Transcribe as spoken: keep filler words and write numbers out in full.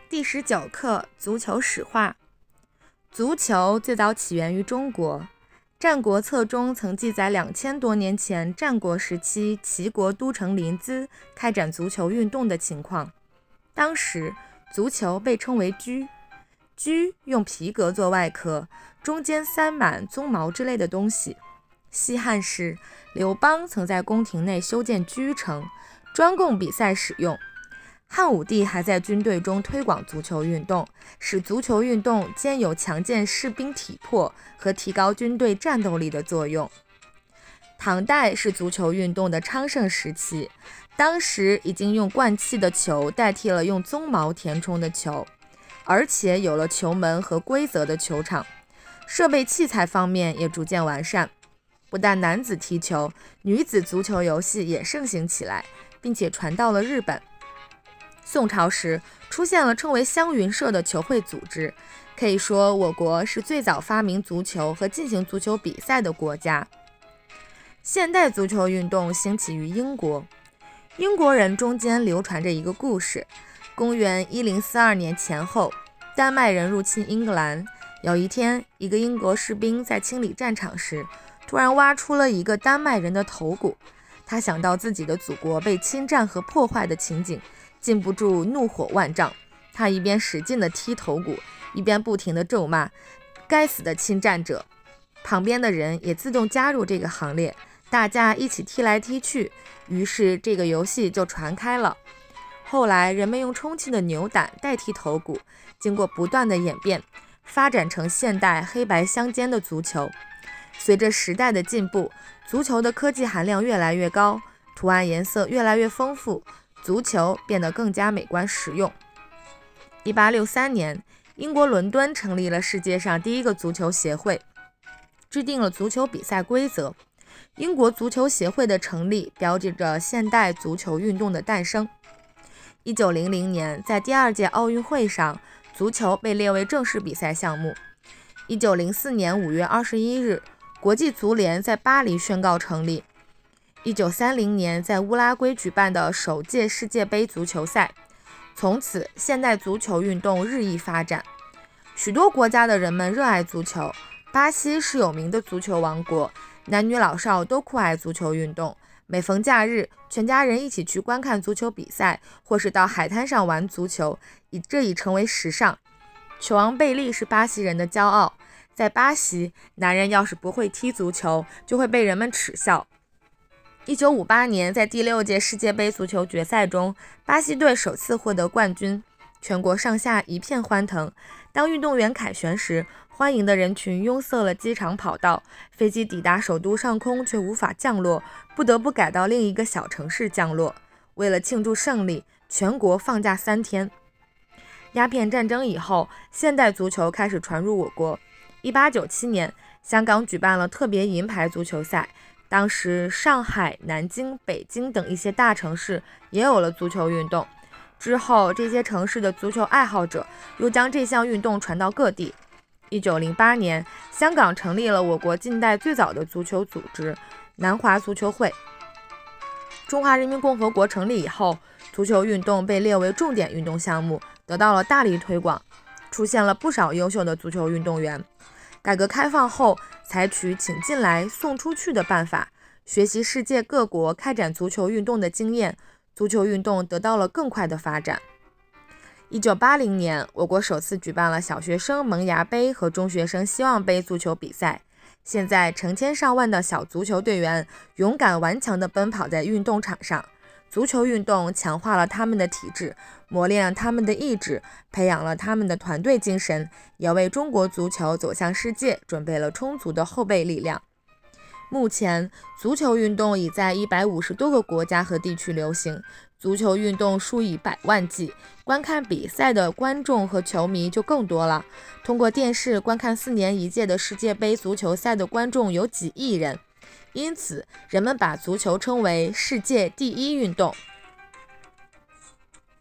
第十九课：足球史话。足球最早起源于中国，《战国策》中曾记载两千多年前战国时期齐国都城临淄开展足球运动的情况。当时足球被称为车，车用皮革做外壳，中间塞满鬃毛之类的东西。西汉时，刘邦曾在宫廷内修建车城，专供比赛使用。汉武帝还在军队中推广足球运动，使足球运动兼有强健士兵体魄和提高军队战斗力的作用。唐代是足球运动的昌盛时期，当时已经用灌气的球代替了用鬃毛填充的球，而且有了球门和规则的球场，设备器材方面也逐渐完善。不但男子踢球，女子足球游戏也盛行起来，并且传到了日本。宋朝时出现了称为湘云社的球会组织，可以说我国是最早发明足球和进行足球比赛的国家。现代足球运动兴起于英国，英国人中间流传着一个故事：公元一零四二年前后，丹麦人入侵英格兰，有一天，一个英国士兵在清理战场时，突然挖出了一个丹麦人的头骨。他想到自己的祖国被侵占和破坏的情景，禁不住怒火万丈。他一边使劲地踢头骨，一边不停地咒骂该死的侵占者。旁边的人也自动加入这个行列，大家一起踢来踢去，于是这个游戏就传开了。后来人们用充气的牛胆代替头骨，经过不断的演变，发展成现代黑白相间的足球。随着时代的进步，足球的科技含量越来越高，图案颜色越来越丰富，足球变得更加美观实用。一八六三年，英国伦敦成立了世界上第一个足球协会，制定了足球比赛规则。英国足球协会的成立标志着现代足球运动的诞生。一九零零年，在第二届奥运会上，足球被列为正式比赛项目。一九零四年五月二十一日，国际足联在巴黎宣告成立。一九三零年，在乌拉圭举办的首届世界杯足球赛。从此，现代足球运动日益发展。许多国家的人们热爱足球，巴西是有名的足球王国，男女老少都酷爱足球运动。每逢假日，全家人一起去观看足球比赛，或是到海滩上玩足球，以这已成为时尚。球王贝利是巴西人的骄傲。在巴西，男人要是不会踢足球，就会被人们耻笑。一九五八年，在第六届世界杯足球决赛中，巴西队首次获得冠军，全国上下一片欢腾。当运动员凯旋时，欢迎的人群拥塞了机场跑道，飞机抵达首都上空却无法降落，不得不改到另一个小城市降落。为了庆祝胜利，全国放假三天。鸦片战争以后，现代足球开始传入我国。一八九七年，香港举办了特别银牌足球赛。当时上海、南京、北京等一些大城市也有了足球运动。之后，这些城市的足球爱好者又将这项运动传到各地。一九零八年，香港成立了我国近代最早的足球组织——南华足球会。中华人民共和国成立以后，足球运动被列为重点运动项目，得到了大力推广，出现了不少优秀的足球运动员。改革开放后，采取请进来送出去的办法，学习世界各国开展足球运动的经验，足球运动得到了更快的发展。一九八零年，我国首次举办了小学生萌芽杯和中学生希望杯足球比赛。现在，成千上万的小足球队员勇敢顽强地奔跑在运动场上。足球运动强化了他们的体质，磨练了他们的意志，培养了他们的团队精神，也为中国足球走向世界准备了充足的后备力量。目前，足球运动已在一百五十多个国家和地区流行，足球运动数以百万计，观看比赛的观众和球迷就更多了。通过电视观看四年一届的世界杯足球赛的观众有几亿人。因此，人们把足球称为世界第一运动。